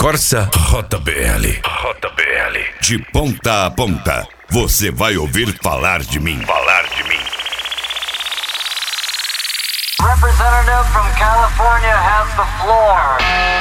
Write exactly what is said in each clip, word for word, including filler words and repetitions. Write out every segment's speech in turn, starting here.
Corsa Rota B L. Rota B L. De ponta a ponta, você vai ouvir falar de mim. Falar de mim. Representative from California has the floor.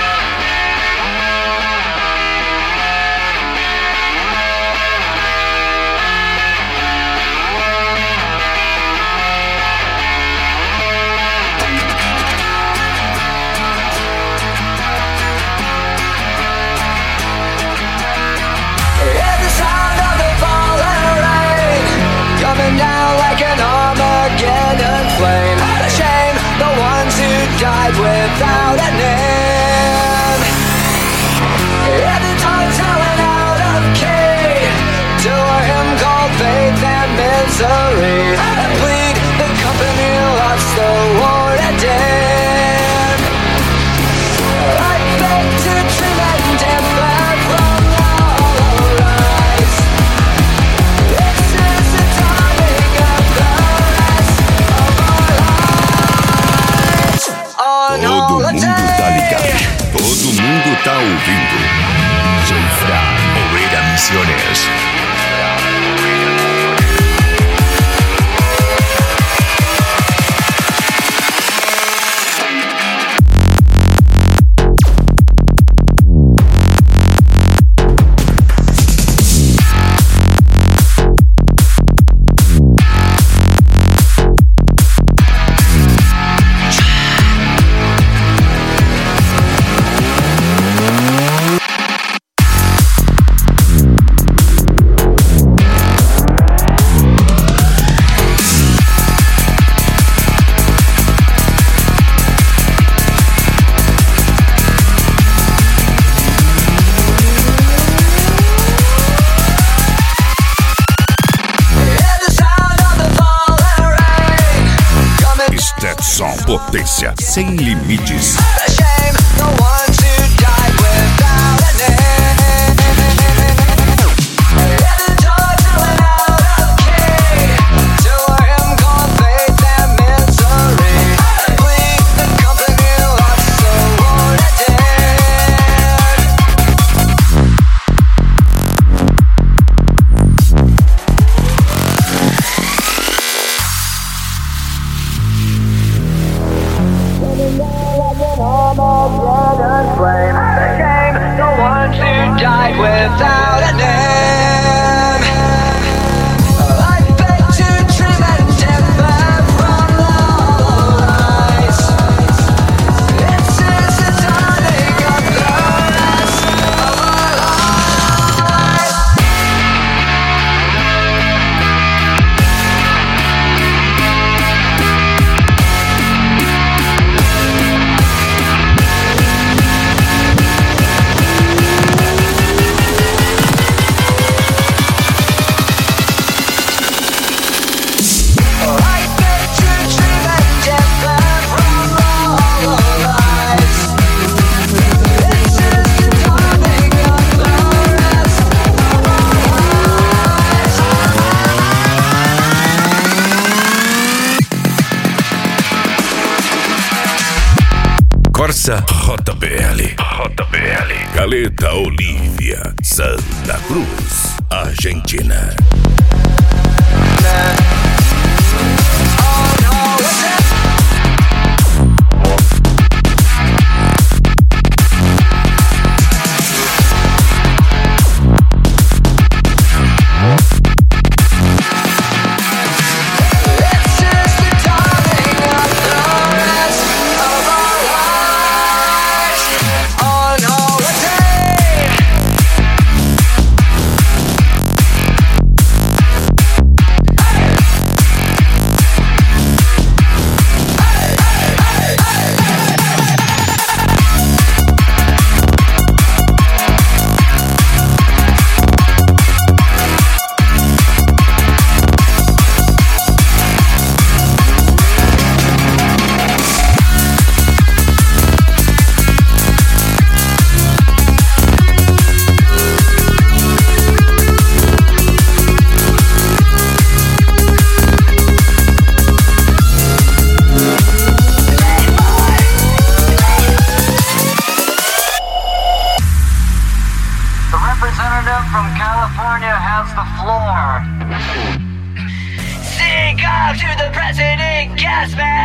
Coming down like an Armageddon flame. A shame, the ones who died without a name. Every tongue's howling out of key to a hymn called faith and misery. And plead the company lost the war and dead. I beg to trim and temper from the hollow rise. This is the timing of the rest of our lives. On Todo mundo tá holiday. ligado. Todo mundo tá ouvindo. J-Fra, Oreira Misiones. Stetson, potência sem limites. A shame, the ones who died without a name. Every tongue's howling out of key to a hymn called faith and misery. And plead the company lost the war and dead. Armageddon flame. A shame, the ones who died without a name. I beg to trim and temper from the hollow rise. This is the timing of the rest of our lives. I beg to trim and temper from the hollow rise. This is the timing of the rest of our lives. Corsa Rota B L. Rota B L. Caleta Olívia, Santa Cruz, Argentina. Oh no, what's that? This is the timing of the rest of our lives. On holiday.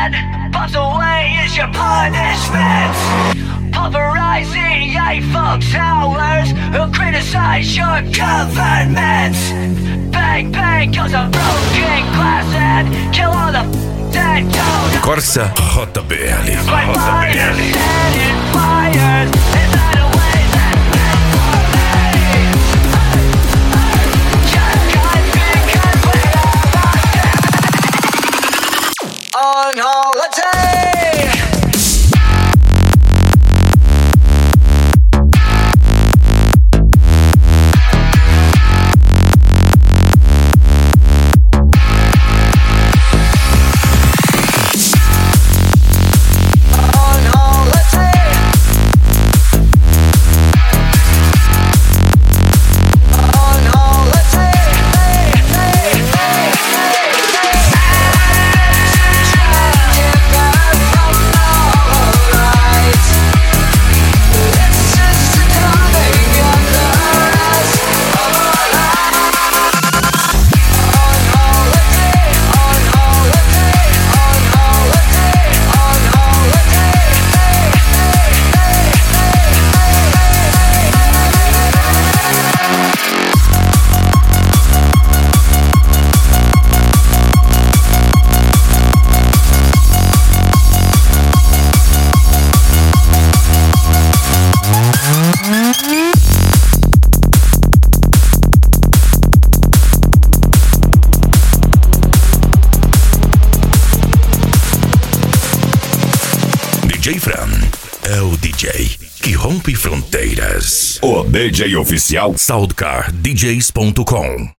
and bumps away is your punishment. Pulverizing Eiffel Towers who criticize your government. Bang, bang goes a broken glass and kill all the dead donuts. Corsa Rota B L. My Rota mind B L. is set in fires. Is that a way that's meant for me? Just cause because we're all on holiday. D J Fran é o D J que rompe fronteiras. O D J oficial soundcar d js ponto com